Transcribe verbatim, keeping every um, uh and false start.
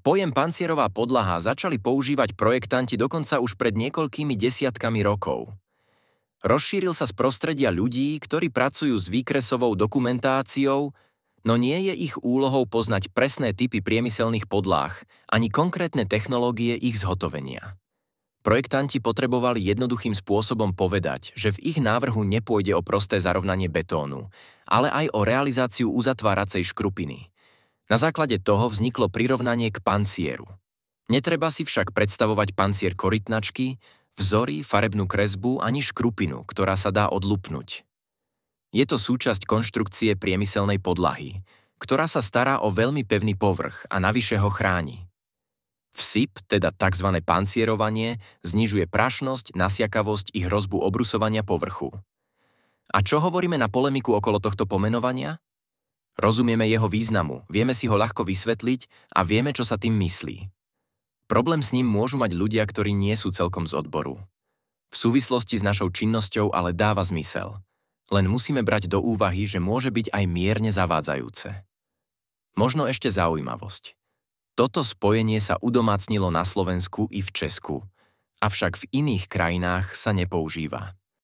Pojem pancierová podlaha začali používať projektanti dokonca už pred niekoľkými desiatkami rokov. Rozšíril sa z prostredia ľudí, ktorí pracujú s výkresovou dokumentáciou, no nie je ich úlohou poznať presné typy priemyselných podláh ani konkrétne technológie ich zhotovenia. Projektanti potrebovali jednoduchým spôsobom povedať, že v ich návrhu nepôjde o prosté zarovnanie betónu, ale aj o realizáciu uzatváracej škrupiny. Na základe toho vzniklo prirovnanie k pancieru. Netreba si však predstavovať pancier korytnačky, vzory, farebnú kresbu ani škrupinu, ktorá sa dá odlupnúť. Je to súčasť konštrukcie priemyselnej podlahy, ktorá sa stará o veľmi pevný povrch a navyše ho chráni. Vsyp, teda tzv. Pancierovanie, znižuje prašnosť, nasiakavosť i hrozbu obrusovania povrchu. A čo hovoríme na polemiku okolo tohto pomenovania? Rozumieme jeho významu, vieme si ho ľahko vysvetliť a vieme, čo sa tým myslí. Problém s ním môžu mať ľudia, ktorí nie sú celkom z odboru. V súvislosti s našou činnosťou ale dáva zmysel. Len musíme brať do úvahy, že môže byť aj mierne zavádzajúce. Možno ešte zaujímavosť. Toto spojenie sa udomácnilo na Slovensku i v Česku, avšak v iných krajinách sa nepoužíva.